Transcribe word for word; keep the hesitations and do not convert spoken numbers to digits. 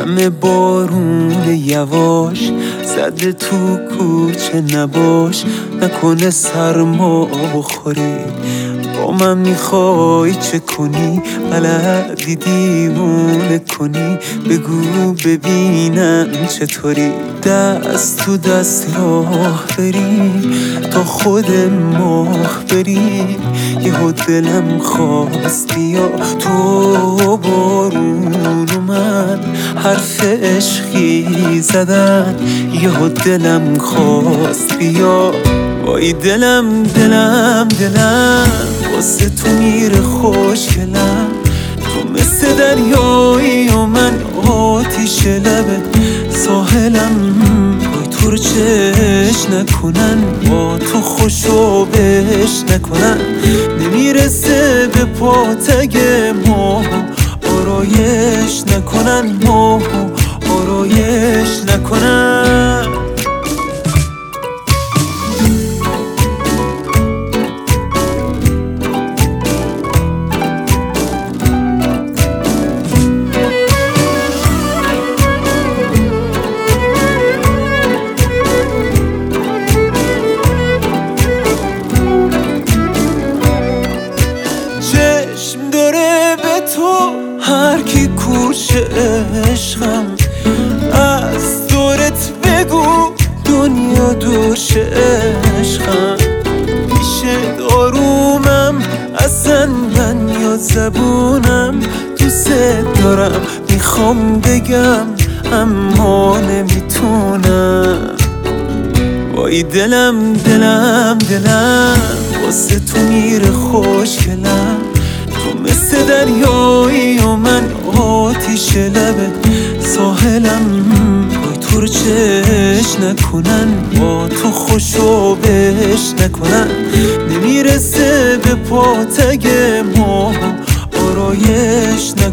همه بارون یواش زده تو کوچه نباش، نکنه سرما بخوری. با من میخوای چه کنی؟ بلدی دیوونه کنی؟ بگو ببینم چطوری. دست تو دست راه بریم تا خود ماه بریم. یهو دلم خواست بیا تو بارون و من حرف عشقی زدن. یهو دلم خواست بیا، وای دلم دلم دلم واسه تو میره خوشگلم. تو مثل دریایی و من آتیش لبه ساحلم. وای تو رو چش نکنن، با تو خوشو بش نکنن. نمیرسه به پاتگ ماه آرایش نکنن، ماه آرایش نکنن. هر کی کوچه عشقم از دورت بگو دنیا دوش عشقم. میشه دارومم اصلا من یا زبونم دوست دارم میخوام بگم اما نمیتونم. وای دلم دلم دلم واسه تو میره خوشگلم. تو مثل دریایی و من آتیش لبه ساحلم. وای تو رو چش نکنن، با تو خوشو بش نکنن. نمیرسه به پاتگ ماه آرایش نکنن.